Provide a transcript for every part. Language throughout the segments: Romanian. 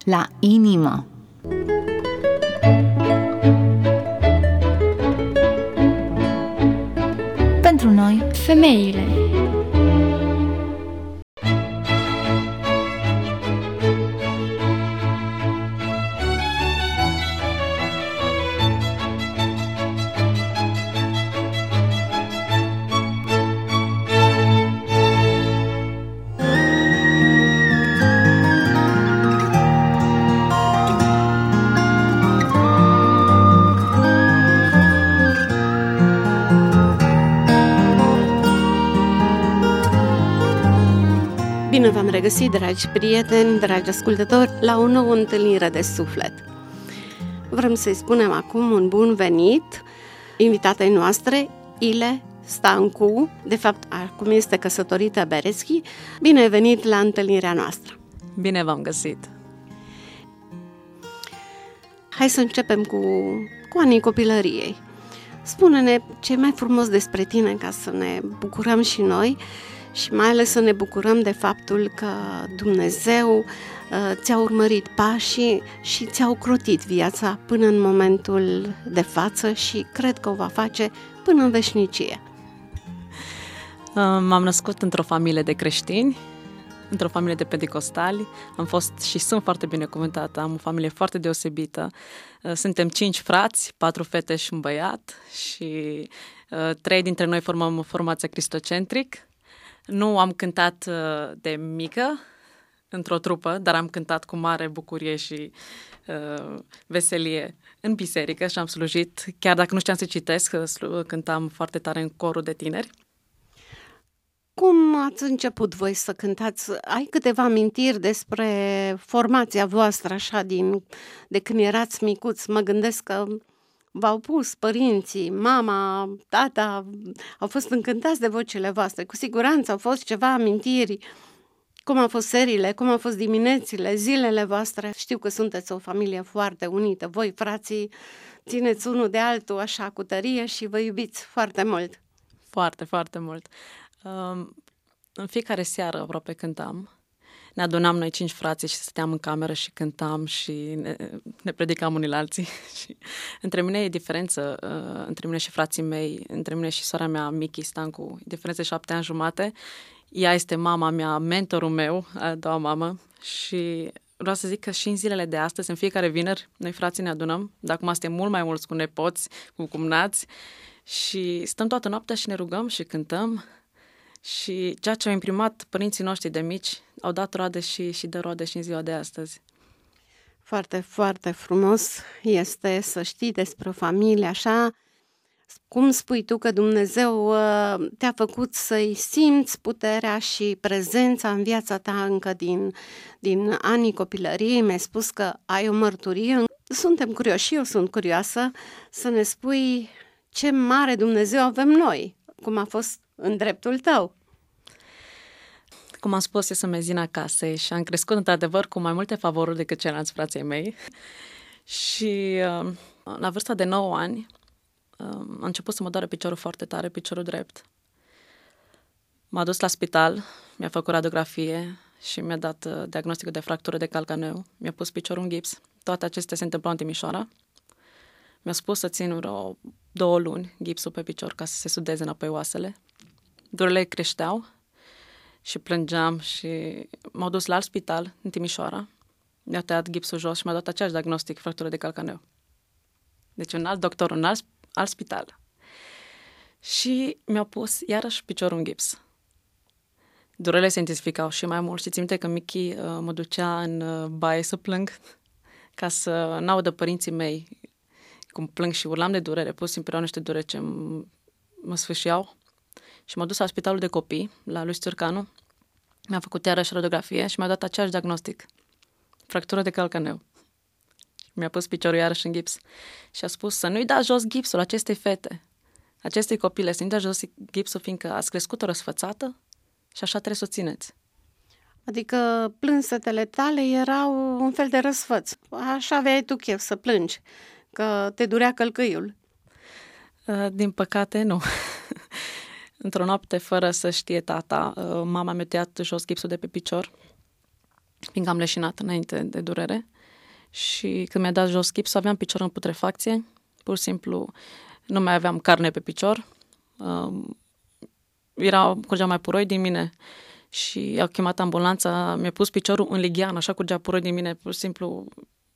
la inimă. Pentru noi, femeile. Bine v-am regăsit, dragi prieteni, dragi ascultători, la o nouă întâlnire de suflet. Vrem să-i spunem acum un bun venit invitatei noastre, Ile Stancu, de fapt acum este căsătorită Bereschi. Bine ai venit la întâlnirea noastră! Bine v-am găsit! Hai să începem cu anii copilăriei. Spune-ne ce e mai frumos despre tine ca să ne bucurăm și noi și mai ales să ne bucurăm de faptul că Dumnezeu ți-a urmărit pașii și ți-a ocrotit viața până în momentul de față și cred că o va face până în veșnicie. M-am născut într-o familie de creștini, într-o familie de penticostali. Am fost și sunt foarte binecuvântată, am o familie foarte deosebită. Suntem 5 frați, 4 fete și un băiat și 3 dintre noi formăm o formație cristocentric. Nu am cântat de mică într-o trupă, dar am cântat cu mare bucurie și veselie în biserică și am slujit. Chiar dacă nu știam să citesc, cântam foarte tare în corul de tineri. Cum ați început voi să cântați? Ai câteva amintiri despre formația voastră așa de când erați micuți? Mă gândesc că v-au pus părinții, mama, tata, au fost încântați de vocile voastre. Cu siguranță au fost ceva amintiri. Cum au fost serile, cum au fost diminețile, zilele voastre. Știu că sunteți o familie foarte unită. Voi, frații, țineți unul de altul așa cu tărie și vă iubiți foarte mult. Foarte, foarte mult. În fiecare seară aproape cântam. Ne adunam noi 5 frații și stăteam în cameră și cântam și ne predicam unii la alții. Și între mine e diferență, între mine și frații mei, între mine și sora mea, Michi Stancu, diferență de 7 ani jumate. Ea este mama mea, mentorul meu, a doua mamă și vreau să zic că și în zilele de astăzi, în fiecare vineri, noi frații ne adunăm, dar acum suntem mult mai mulți cu nepoți, cu cumnați și stăm toată noaptea și ne rugăm și cântăm. Și ceea ce au imprimat părinții noștri de mici au dat roade și dă roade și în ziua de astăzi. Foarte, foarte frumos este să știi despre o familie așa. Cum spui tu că Dumnezeu te-a făcut să-i simți puterea și prezența în viața ta încă din anii copilăriei. Mi-ai spus că ai o mărturie. Suntem curioși, eu sunt curioasă să ne spui ce mare Dumnezeu avem noi, cum a fost în dreptul tău. Cum am spus, eu sunt mezina casei și am crescut într-adevăr cu mai multe favoruri decât ceilalți frații mei. Și la vârsta de 9 ani a început să mă doare piciorul foarte tare, piciorul drept. M-a dus la spital, mi-a făcut radiografie și mi-a dat diagnosticul de fractură de calcaneu. Mi-a pus piciorul în gips. Toate acestea se întâmplau în Timișoara. Mi-a spus să țin vreo 2 luni gipsul pe picior ca să se sudeze înapoi oasele. Durerile creșteau și plângeam și m-au dus la alt spital în Timișoara. Mi-a tăiat gipsul jos și mi-a dat același diagnostic, fractură de calcaneu. Deci un alt doctor, un alt spital. Și mi-a pus iarăși piciorul în gips. Durerile se intensificau și mai mult și țin minte că Michi mă ducea în baie să plâng ca să n-audă părinții mei cum plâng și urlam de durere, pur și simplu erau niște dureri ce mă sfâșiau. Și m-a dus la spitalul de copii, la lui Țurcanu, mi-a făcut iarăși radiografie și mi-a dat același diagnostic, fractură de calcaneu. Mi-a pus piciorul iarăși în gips și a spus să nu-i dați jos gipsul acestei fete, acestei copile, să nu-i dați jos gipsul, fiindcă ați crescut-o răsfățată și așa trebuie să o țineți. Adică plânsetele tale erau un fel de răsfăț. Așa aveai tu chef să plângi, că te durea călcâiul. Din păcate, nu. Într-o noapte, fără să știe tata, mama mi-a tăiat jos gipsul de pe picior, fiindcă am leșinat înainte de durere. Și când mi-a dat jos gipsul, aveam piciorul în putrefacție. Pur și simplu nu mai aveam carne pe picior. Curgea mai puroi din mine și au chemat ambulanța. Mi-a pus piciorul în lighean, așa curgea puroi din mine. Pur și simplu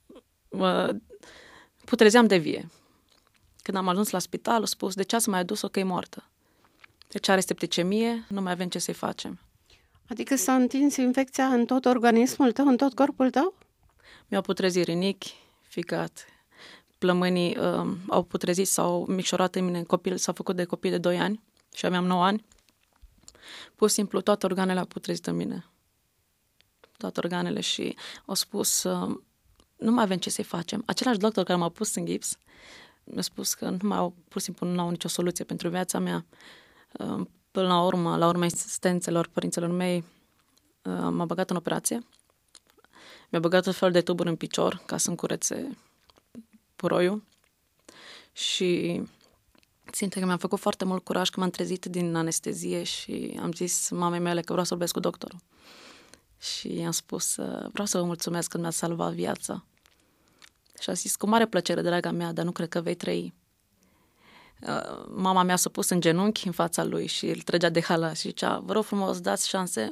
putrezeam de vie. Când am ajuns la spital, au spus, de ce ați mai adus-o că e moartă? Deci are septicemie, nu mai avem ce să-i facem. Adică s-a întins infecția în tot organismul tău, în tot corpul tău? Mi-au putrezit rinichi, ficat, plămânii au putrezit, s-au micșorat în mine, s-au făcut de copii de 2 ani și aveam 9 ani. Pur și simplu toate organele au putrezit în mine. Toate organele și au spus, nu mai avem ce să-i facem. Același doctor care m-a pus în gips mi-a spus că pur și simplu nu au nicio soluție pentru viața mea. Până la urma insistențelor părinților mei, m-a băgat în operație. Mi-a băgat tot felul de tuburi în picior ca să-mi curețe puroiul. Și simt că mi-am făcut foarte mult curaj că m-am trezit din anestezie și am zis mamei mele că vreau să vorbesc cu doctorul. Și i-am spus, vreau să vă mulțumesc că mi-ați salvat viața. Și a zis, cu mare plăcere, draga mea, dar nu cred că vei trăi. Mama mea s-a pus în genunchi în fața lui și îl trăgea de hală și zicea, vă rog frumos, dați șanse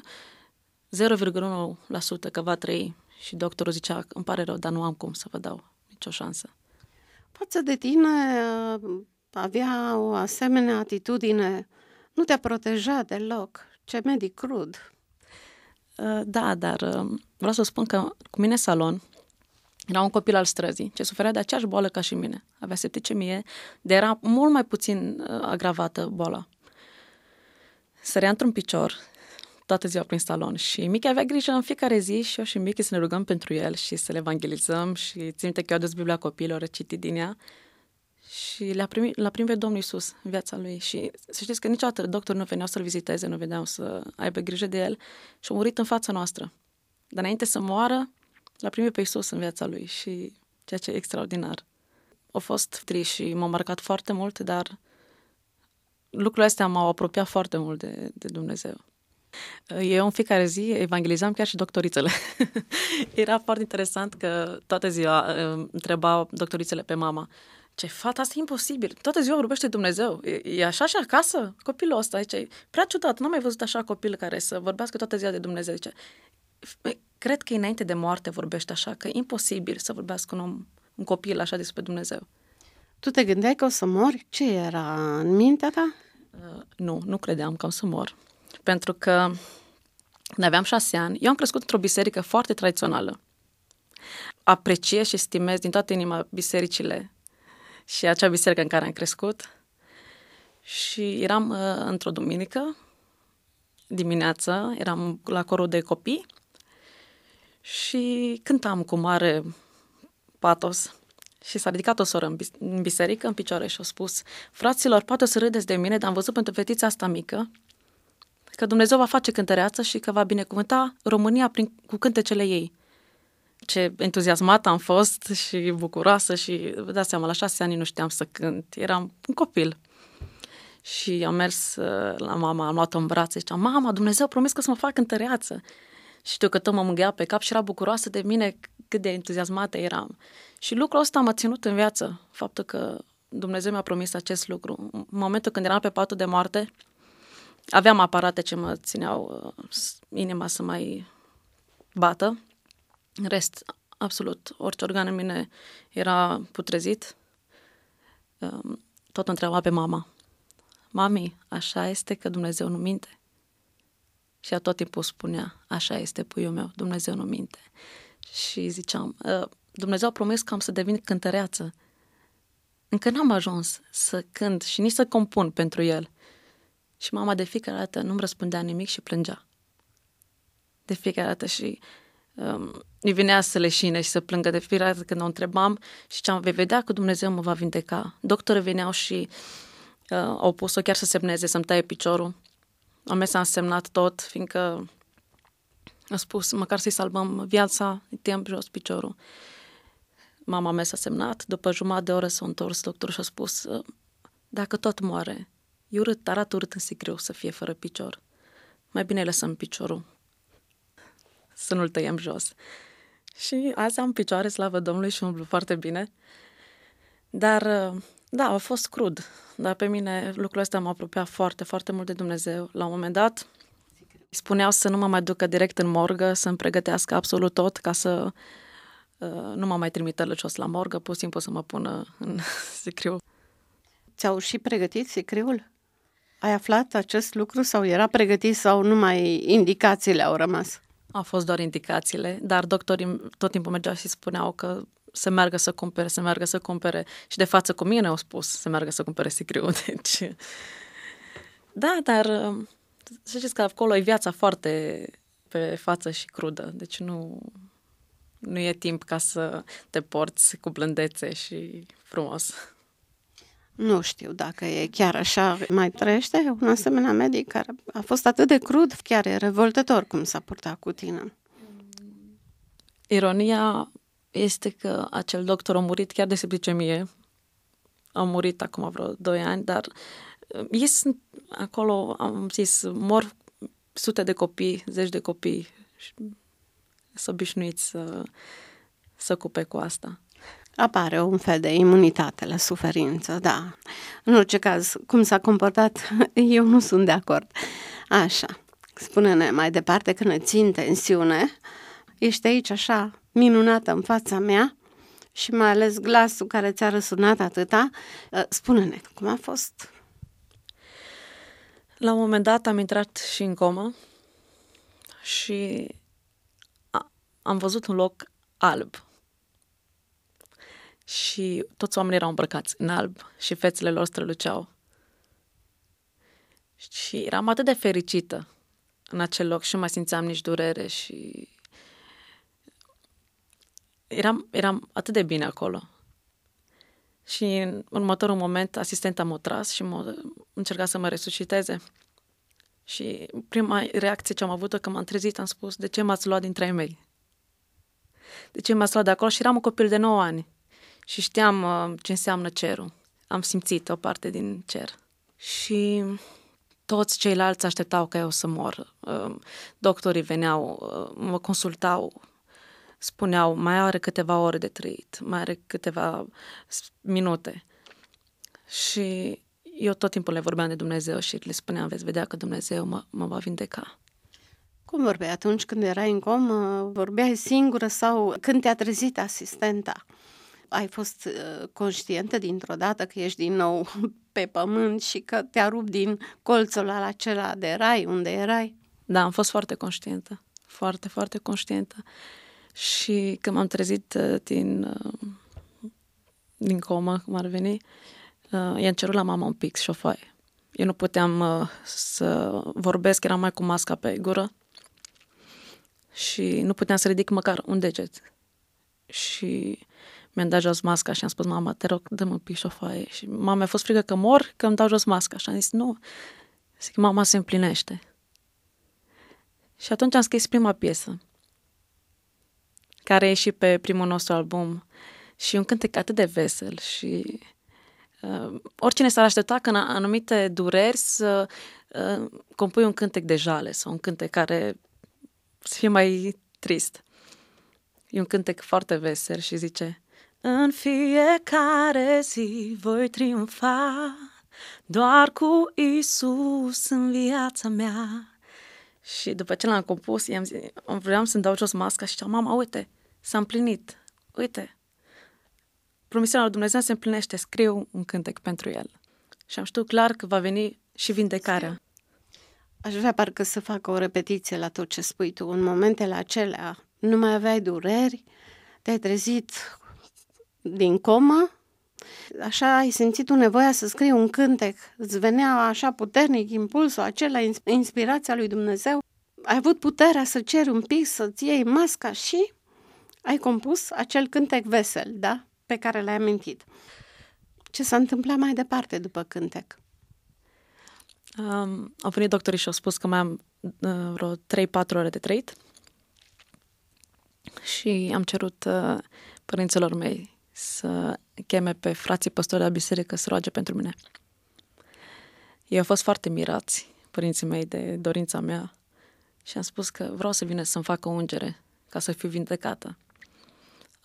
0,1% că va trăi. Și doctorul zicea, îmi pare rău, dar nu am cum să vă dau nicio șansă. Față de tine avea o asemenea atitudine, nu te-a protejat deloc. Ce medic crud! Da, dar vreau să spun că cu mine în salon era un copil al străzii, ce suferea de aceeași boală ca și mine. Avea septicemie, dar era mult mai puțin agravată boala. Sărea într-un picior toată ziua prin salon și Michi avea grijă în fiecare zi și eu și Michi să ne rugăm pentru el și să le evangelizăm și țin minte că eu adus Biblia copiilor, a citit din ea și l-a primit pe Domnul Iisus în viața lui. Și să știți că niciodată doctorii nu veneau să-l viziteze, nu veneau să aibă grijă de el și a murit în fața noastră. Dar înainte să moară, l-a primit pe Iisus în viața lui și ceea ce e extraordinar. A fost trist și m-a marcat foarte mult, dar lucrurile astea m-au apropiat foarte mult de Dumnezeu. Eu în fiecare zi evangelizam chiar și doctorițele. Era foarte interesant că toată ziua întreba doctorițele pe mama, ce fata, asta e imposibil, toată ziua vorbește Dumnezeu, e așa și acasă copilul ăsta, zice, prea ciudat, n-am mai văzut așa copil care să vorbească toată ziua de Dumnezeu, zice, cred că înainte de moarte vorbește așa, că e imposibil să vorbească un copil așa despre Dumnezeu. Tu te gândeai că o să mori? Ce era în mintea ta? Nu credeam că o să mor. Pentru că când aveam 6 ani, eu am crescut într-o biserică foarte tradițională. Apreciez și stimez din toată inima bisericile și acea biserică în care am crescut. Și eram într-o duminică, dimineața, eram la corul de copii și cântam cu mare patos. Și s-a ridicat o soră în biserică, în picioare, și a spus, fraților, poate o să râdeți de mine, dar am văzut pentru fetița asta mică că Dumnezeu va face cântăreață și că va binecuvânta România cu cântecele ei. Ce entuziasmată am fost și bucuroasă și, vă dați seama, la 6 ani nu știam să cânt, eram un copil. Și am mers la mama, am luat-o în brațe și ziceam, mama, Dumnezeu a promis că să mă fac cântăreață. Și știu că tot mă mângâia pe cap și era bucuroasă de mine cât de entuziasmată eram. Și lucrul ăsta m-a ținut în viață, faptul că Dumnezeu mi-a promis acest lucru. În momentul când eram pe patul de moarte, aveam aparate ce mă țineau inima să mai bată. În rest, absolut, orice organ în mine era putrezit. Tot întreba pe mama. Mami, așa este că Dumnezeu nu minte? Și ea tot timpul spunea, așa este, puiul meu, Dumnezeu nu minte. Și ziceam, Dumnezeu a promis că am să devin cântăreață. Încă n-am ajuns să cânt și nici să compun pentru el. Și mama de fiecare dată nu-mi răspundea nimic și plângea. De fiecare dată și îi venea să leșine și să plângă de fiecare dată când o întrebam și ziceam, vei vedea că Dumnezeu mă va vindeca. Doctorii veneau și au pus-o chiar să semneze, să-mi taie piciorul. Am mers, am semnat tot, fiindcă a spus, măcar să-i salvăm viața, îi tăiem jos piciorul. Mama mea s-a semnat, după jumătate de oră s-a întors doctorul și a spus, dacă tot moare, e urât, arată urât în sicriu să fie fără picior. Mai bine lăsăm piciorul, să nu-l tăiem jos. Și azi am picioare, slavă Domnului, și umblu foarte bine. Dar, da, a fost crud. Dar pe mine lucrul ăsta m-a apropiat foarte, foarte mult de Dumnezeu. La un moment dat spuneau să nu mă mai ducă direct în morgă, să-mi pregătească absolut tot ca să nu mă mai trimită lăcios la morgă, pur și simplu să mă pună în sicriu. Ți-au și pregătit sicriul? Ai aflat acest lucru sau era pregătit sau numai indicațiile au rămas? Au fost doar indicațiile, dar doctorii tot timpul mergeau și spuneau că să meargă să cumpere. Și de față cu mine au spus să meargă să cumpere sicriul. Deci, da, dar să știți că acolo e viața foarte pe față și crudă. Deci nu e timp ca să te porți cu blândețe și frumos. Nu știu dacă e chiar așa. Mai trăiește un asemenea medic care a fost atât de crud, chiar e revoltător cum s-a purtat cu tine. Ironia este că acel doctor a murit chiar de septicemie. A murit acum vreo 2 ani, dar ei sunt acolo, am zis, mor sute de copii, zeci de copii și sunt obișnuiți să ocupe cu asta. Apare un fel de imunitate la suferință, da. În orice caz, cum s-a comportat, eu nu sunt de acord. Așa, spune-ne mai departe că ne țin tensiune. Ești aici așa, minunată în fața mea și mai ales glasul care ți-a răsunat atâta. Spune-ne, cum a fost? La un moment dat am intrat și în comă și am văzut un loc alb. Și toți oamenii erau îmbrăcați în alb și fețele lor străluceau. Și eram atât de fericită în acel loc și nu mai simțeam nici durere și eram atât de bine acolo. Și în următorul moment asistenta m-a tras și încerca să mă resusciteze. Și prima reacție ce am avut-o când m-am trezit, am spus: de ce m-ați luat dintre ai mei? De ce m-ați luat de acolo? Și eram un copil de 9 ani. Și știam ce înseamnă cerul. Am simțit o parte din cer. Și toți ceilalți așteptau ca eu să mor. Doctorii veneau, mă consultau, spuneau, mai are câteva ore de trăit, mai are câteva minute. Și eu tot timpul le vorbeam de Dumnezeu și le spuneam: veți vedea că Dumnezeu mă va vindeca. Cum vorbeai atunci când erai în comă? Vorbeai singură sau când te-a trezit asistenta? Ai fost conștientă dintr-o dată că ești din nou pe pământ și că te-a rupt din colțul acela de rai unde erai? Da, am fost foarte conștientă. Foarte, foarte conștientă. Și când m-am trezit din comă, cum ar veni, i-am cerut la mama un pix și o foaie. Eu nu puteam să vorbesc, eram mai cu masca pe gură și nu puteam să ridic măcar un deget. Și mi-am dat jos masca și am spus: mama, te rog, dă-mi un pic și o foaie. Și mama mi-a fost frică că mor, că îmi dau jos masca. Și am zis: nu. Zic, mama, se împlinește. Și atunci am scris prima piesă, care a ieșit pe primul nostru album. Și un cântec atât de vesel și oricine s-ar aștepta că în anumite dureri să compui un cântec de jale sau un cântec care să fie mai trist. E un cântec foarte vesel și zice: în fiecare zi voi triumfa, doar cu Iisus în viața mea. Și după ce l-am compus, vreau să-mi dau jos masca și ziceam: mama, uite, s-a împlinit, uite, promisiunea lui Dumnezeu se împlinește, scriu un cântec pentru el. Și am știut clar că va veni și vindecarea. Aș vrea parcă să fac o repetiție la tot ce spui tu. În momentele acelea nu mai aveai dureri, te-ai trezit din comă, așa ai simțit nevoia să scrii un cântec, îți venea așa puternic impulsul acela, inspirația lui Dumnezeu, ai avut puterea să ceri un pic, să-ți iei masca și ai compus acel cântec vesel, da? Pe care l-ai amintit. Ce s-a întâmplat mai departe după cântec? Au venit doctorii și au spus că mai am vreo 3-4 ore de trăit și am cerut părinților mei să cheme pe frații păstori de la biserică să roage pentru mine. Ei au fost foarte mirați, părinții mei, de dorința mea și am spus că vreau să vină să-mi facă o ungere ca să fiu vindecată.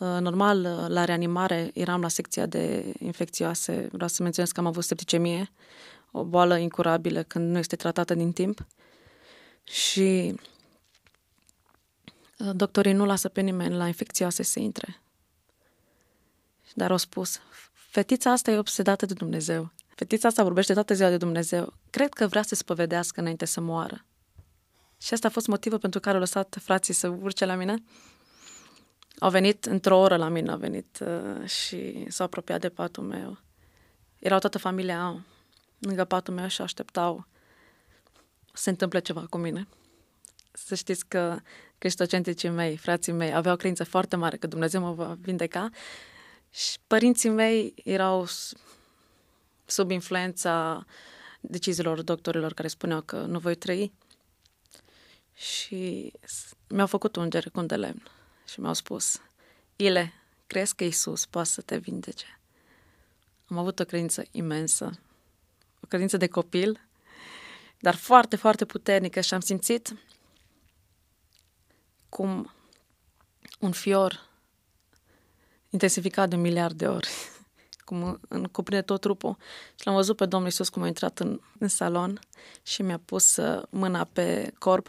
Normal, la reanimare eram la secția de infecțioase. Vreau să menționez că am avut septicemie, o boală incurabilă când nu este tratată din timp. Și doctorii nu lasă pe nimeni la infecțioase să intre. Dar au spus, fetița asta e obsedată de Dumnezeu. Fetița asta vorbește toată ziua de Dumnezeu. Cred că vrea să se spovedească înainte să moară. Și asta a fost motivul pentru care au lăsat frații să urce la mine. Au venit într-o oră la mine, au venit și s-au apropiat de patul meu. Erau toată familia lângă patul meu și așteptau să se întâmple ceva cu mine. Să știți că creștocenticii mei, frații mei, aveau o credință foarte mare că Dumnezeu mă va vindeca și părinții mei erau sub influența deciziilor doctorilor care spuneau că nu voi trăi și mi-au făcut ungere cu un de lemn și mi-au spus, Ile, crezi că Iisus poate să te vindece? Am avut o credință imensă, o credință de copil, dar foarte, foarte puternică și am simțit cum un fior intensificat de 1 miliard de ori, cum cuprinde tot trupul. Și l-am văzut pe Domnul Iisus cum a intrat în salon și mi-a pus mâna pe corp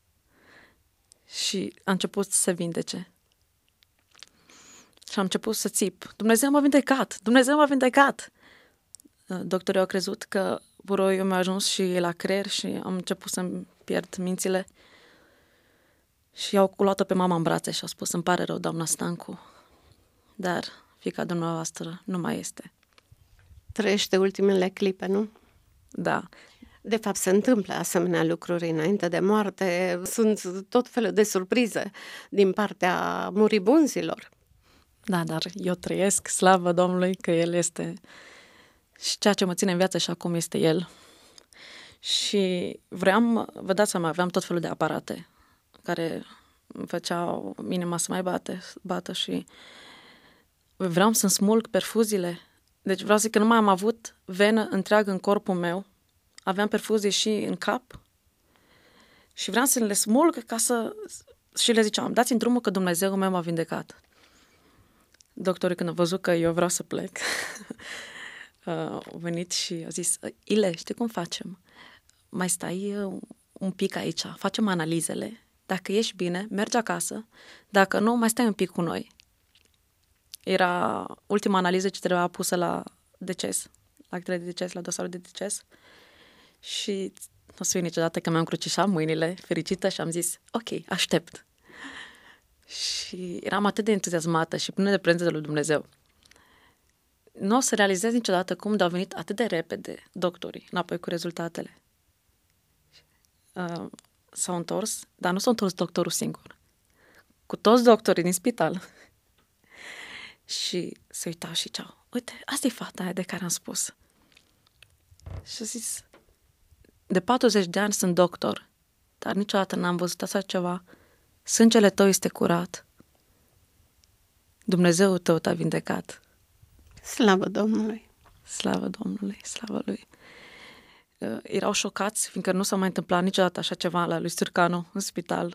și a început să se vindece. Și am început să țip. Dumnezeu m-a vindecat! Dumnezeu m-a vindecat! Doctorii au crezut că buroiul mi-a ajuns și la creier și am început să-mi pierd mințile. Și au luat-o pe mama în brațe și au spus, îmi pare rău, doamna Stancu, dar fiica dumneavoastră nu mai este. Trăiește ultimele clipe, nu? Da. De fapt, se întâmplă asemenea lucruri înainte de moarte. Sunt tot felul de surprize din partea muribunzilor. Da, dar eu trăiesc, slavă Domnului, că El este și ceea ce mă ține în viață și acum este El. Și vă dați seama, aveam tot felul de aparate care îmi făceau inima să mai bată și vreau să-mi smulg perfuziile. Deci vreau să zic că nu mai am avut venă întreagă în corpul meu. Aveam perfuzii și în cap și vreau să le smulg ca să... Și le ziceam, dați-mi drumul că Dumnezeu meu m-a vindecat. Doctorii, când au văzut că eu vreau să plec, au venit și au zis, Ile, știi cum facem? Mai stai un pic aici, facem analizele. Dacă ești bine, mergi acasă. Dacă nu, mai stai un pic cu noi. Era ultima analiză ce trebuia pusă la deces, la actele de deces, la dosarul de deces. Și nu o să fie niciodată că mi-am crucișat mâinile, fericită, și am zis, ok, aștept. Și eram atât de entuziasmată și plină de prezența lui Dumnezeu. Nu o să realizez niciodată cum de-au venit atât de repede doctorii înapoi cu rezultatele. S-au întors, dar nu s-a întors doctorul singur. Cu toți doctorii din spital. Și se uitau și ziceau, uite, asta e fata aia de care am spus. Și a zis, de 40 de ani sunt doctor, dar niciodată n-am văzut așa ceva. Sângele tău este curat. Dumnezeul tău te-a vindecat. Slavă Domnului! Slavă Domnului, slavă Lui! Erau șocați, fiindcă nu s-a mai întâmplat niciodată așa ceva la lui Stârcanu în spital.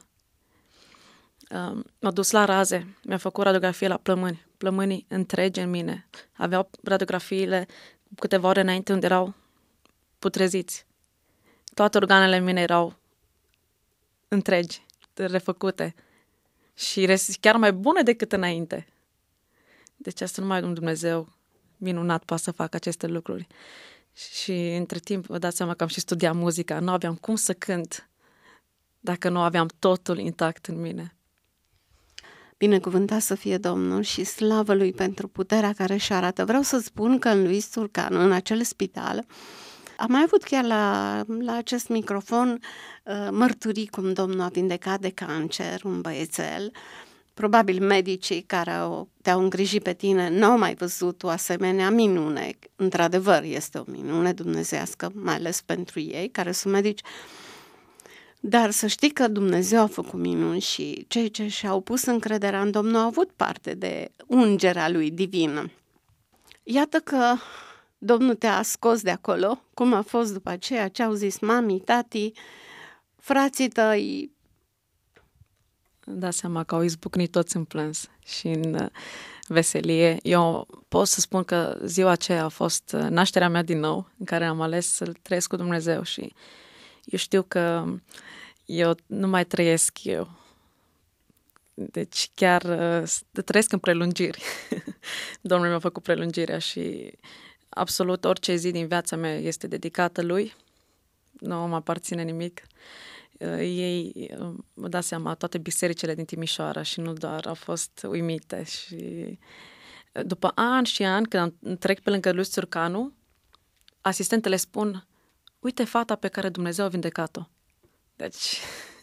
M-a dus la raze, mi-a făcut radiografie la plămâni, plămânii întregi în mine. Aveau radiografiile câteva ore înainte unde erau putreziți. Toate organele mine erau întregi, refăcute și chiar mai bune decât înainte. Deci asta numai un Dumnezeu minunat poate să facă aceste lucruri. Și între timp vă dați seama că am și studiat muzica. Nu aveam cum să cânt dacă nu aveam totul intact în mine. Binecuvântat să fie Domnul și slavă Lui pentru puterea care își arată. Vreau să spun că în lui Stârcanu, în acel spital, am mai avut chiar la acest microfon mărturii cum Domnul a vindecat de cancer un băiețel. Probabil medicii care te-au îngrijit pe tine n-au mai văzut o asemenea minune. Într-adevăr, este o minune dumnezeiască, mai ales pentru ei, care sunt medici. Dar să știi că Dumnezeu a făcut minuni și cei ce și-au pus încrederea în Domnul au avut parte de ungerea Lui divină. Iată că Domnul te-a scos de acolo, cum a fost după aceea ce au zis mami, tati, frații tăi. Da seama că au izbucnit toți în plâns. și în veselie. Eu pot să spun că ziua aceea a fost nașterea mea din nou, în care am ales să trăiesc cu Dumnezeu și eu știu că eu nu mai trăiesc eu. Deci chiar trăiesc în prelungiri. Domnul mi-a făcut prelungirea și absolut orice zi din viața mea este dedicată Lui. Nu mă aparține nimic. Ei, mă dau seama, toate bisericile din Timișoara și nu doar, au fost uimite și după ani și ani, când trec pe lângă lui Țurcanu, asistentele spun, uite fata pe care Dumnezeu a vindecat-o. Deci...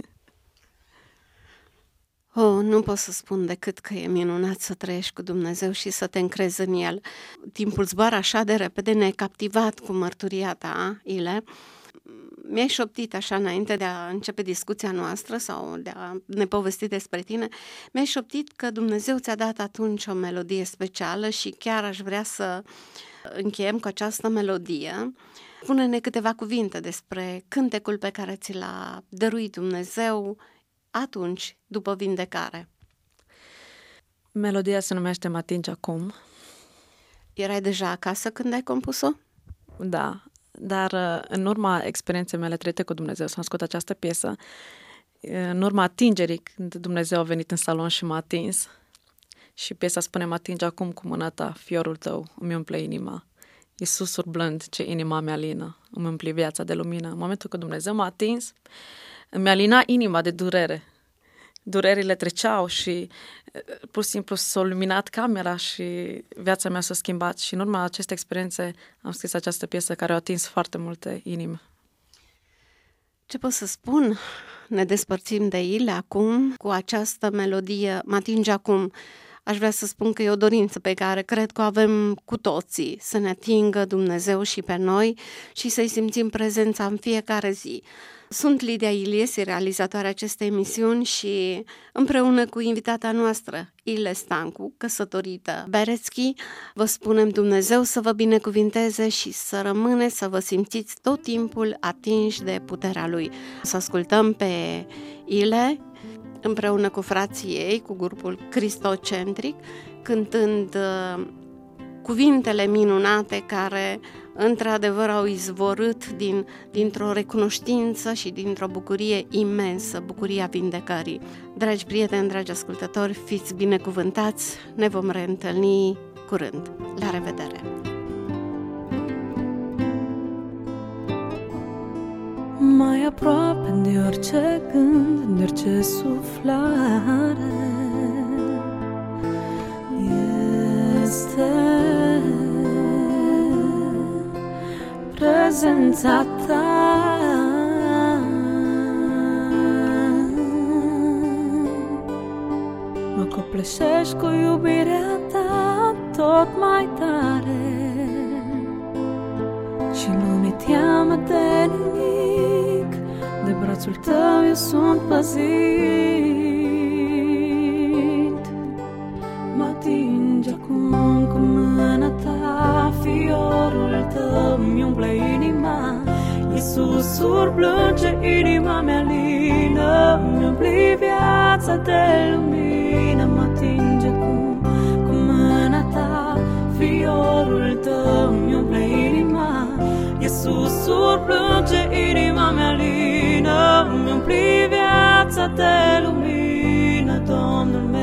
Nu pot să spun decât că e minunat să trăiești cu Dumnezeu și să te încrezi în El. Timpul zboară așa de repede, ne-ai captivat cu mărturia ta, Ile. Mi-ai șoptit așa înainte de a începe discuția noastră sau de a ne povesti despre tine, mi-ai șoptit că Dumnezeu ți-a dat atunci o melodie specială și chiar aș vrea să încheiem cu această melodie. Spune-ne câteva cuvinte despre cântecul pe care ți l-a dăruit Dumnezeu atunci, după vindecare. Melodia se numește Mă atingi acum. Erai deja acasă când ai compus-o? Da, dar în urma experienței mele trăite cu Dumnezeu s-a născut această piesă. În urma atingerii, când Dumnezeu a venit în salon și m-a atins, și piesa spune, mă atingi acum cu mâna ta, fiorul tău îmi umple inima. Iisusuri blând, ce inima mea lină, îmi umpli viața de lumină. În momentul când Dumnezeu m-a atins, îmi alina inima de durere. Durerile treceau și pur și simplu s-a luminat camera și viața mea s-a schimbat. Și în urma acestei experiențe am scris această piesă care a atins foarte multe inimi. Ce pot să spun? Ne despărțim de Ile acum cu această melodie Mă atingi acum. Aș vrea să spun că e o dorință pe care cred că o avem cu toții, să ne atingă Dumnezeu și pe noi și să-i simțim prezența în fiecare zi. Sunt Lidia Iliesi, realizatoarea acestei emisiuni și împreună cu invitata noastră, Ile Stancu, căsătorită Berețchi, vă spunem Dumnezeu să vă binecuvinteze și să rămâneți să vă simțiți tot timpul atinși de puterea Lui. Să ascultăm pe Ile împreună cu frații ei, cu grupul Cristocentric, cântând cuvintele minunate care într-adevăr au izvorât dintr-o recunoștință și dintr-o bucurie imensă, bucuria vindecării. Dragi prieteni, dragi ascultători, fiți binecuvântați, ne vom reîntâlni curând. La revedere! Mai aproape de orice gând, de orice suflare, este prezența ta. Mă copleșești cu iubirea ta tot mai tare și nu mi-e teamă de nimic, de brațul tău eu sunt păzit. Mă atingi acum cu mâna ta, fiorul tău mi umple inima. Iisusuri plânge, inima mea lină, mi umpli viața de lumină. Mă atingi acum cu mâna ta, fiorul tău mi umple inima. Iisusuri plânge, inima mea lină, mi umpli viața de lumină, Domnul meu.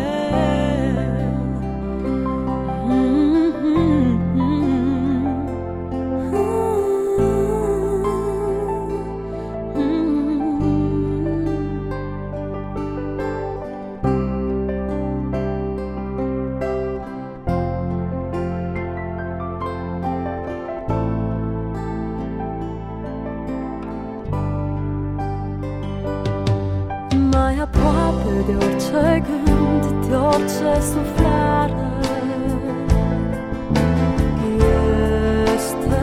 Mai aproape de orice gând, de orice suflare, este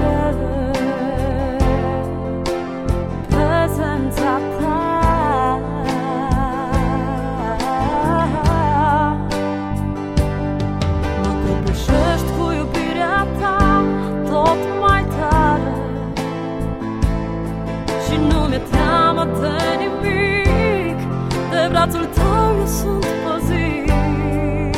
prezența ta. Mă copleșești cu iubirea ta tot mai tare și nu mi-e teamă de nimic, de brațul tău eu sunt păzit.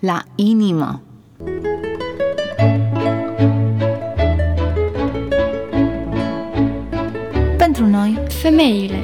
La inimă. Pentru noi, femeile.